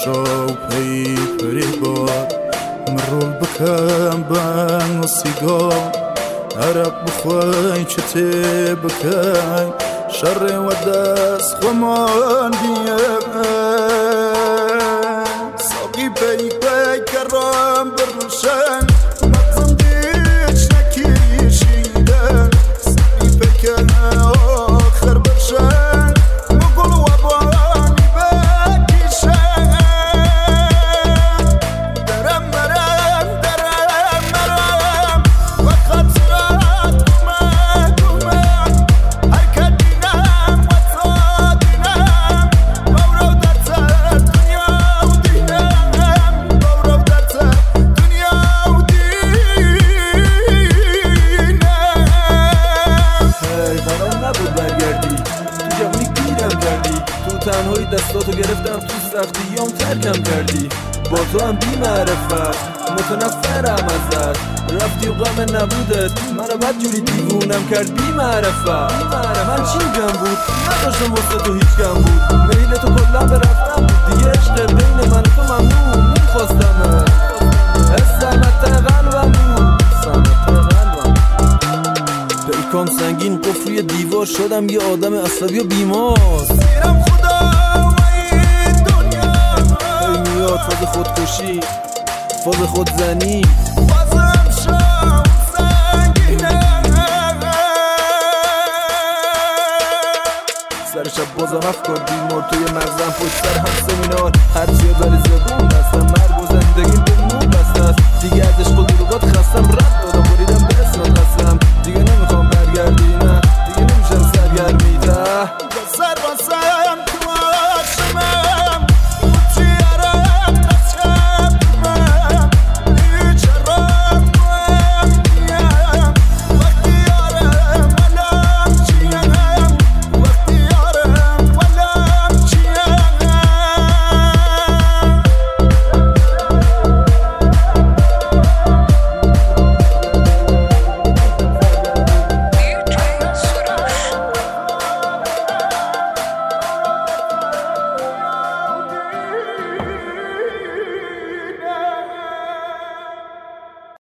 شو پی پریبار مرول بکم بان و سیگار عرق بخوای چته بکای شر و دست خمان بیه ساقی پی پی کرم برشن مقزم دیش نکیشیدن ساقی پی کنه آخر برشن مقل و بانی بکیشن درم مرم درم مرم و خطرات کمه کمه هر کدینم و صادینم بورو درسر دنیا و دینم بورو درسر دنیا و دینم هی قرار نبود برگردی تو جوانی گیرم کردی تو تنهایی دستاتو گرفتم تو سختیام ترکم کردی با تو هم بی معرفت متنفرم ازت رفتی و غم نبودت منو بدجوری دیوونم کرد بی معرفت من چی گم بود نداشتم واسه تو هیچ گم بود میل تو کلا به رفتم بود دیگه عشق بین من و تو ممنون نمیخواستمه سمت قلبم بود سمت قلبم پیکام سنگین قفل دیوار شدم یه آدم عصبی و بیمار سیرم خدا و این دنیا ای میاد فاز خودکشی فاز خودزنی بازم شام سنگینه سر شب بازم افکار بیمار توی مغزم پشت سر هم سمینار هرچی ولی زبون بستم مرگ و زندگی به نور بسته است دیگه از عشق و دروغات خستم رد دادم بریدم به اسمت خستم دیگه نمیخوام برگردی نه دیگه نمیشم سرگرمی ته سر با سر